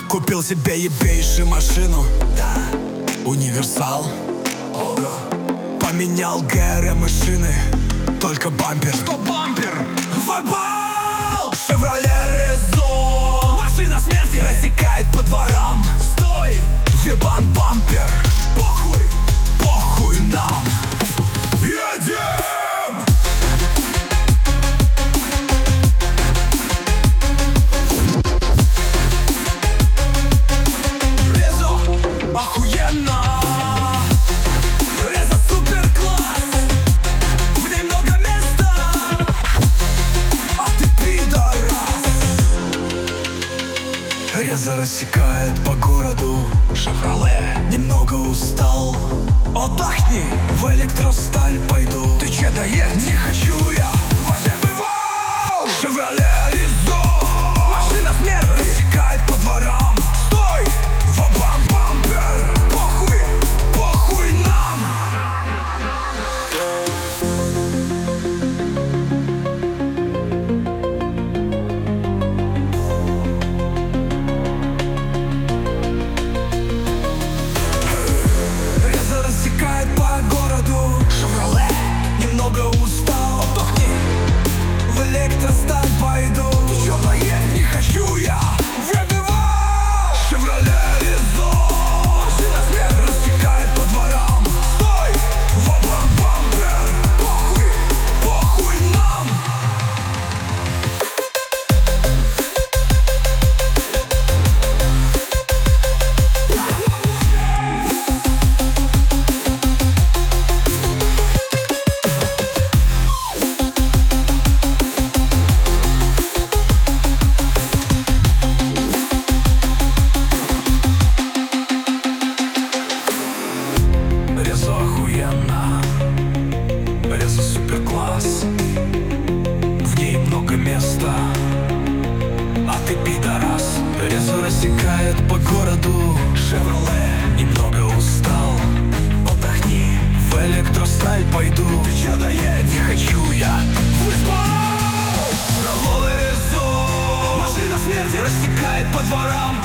Купил себе ебейшую машину, да, универсал. Поменял ГРМ и шины, только бампер. Что бампер? Вабал! Шевроле Резо, машина смерти рассекает по дворам. Стой! Ебан бампер. Похуй, похуй нам. Едем! Резо, охуенно! Резо супер класс! В ней много места! А ты пидорас! Резо рассекает по городу. Шевроле немного устал. Отдохни, в электросталь пойду. Ты че доедь? Не хочу я, вообще бывал. Шевроле Резо, машина смерти рассекает по дворам. Стой! Вабам бампер. Похуй, похуй нам. Резо рассекает по городу. Шевроле немного устал. Отдохни, в электросталь пойду. Ты чё доедь? Не хочу я, выбивал. Шевроле Резо, машина смерти рассекает по дворам. Стой! Вабам бампер. Похуй, похуй нам. Резо охуенно, Резо супер класс. В ней много места, а ты пидорас. Резо рассекает по городу. Шевроле немного устал. Отдохни, в электросталь пойду. Ты че доедь? Не хочу я, выспал. Шевроле Резо, машина смерти рассекает по дворам.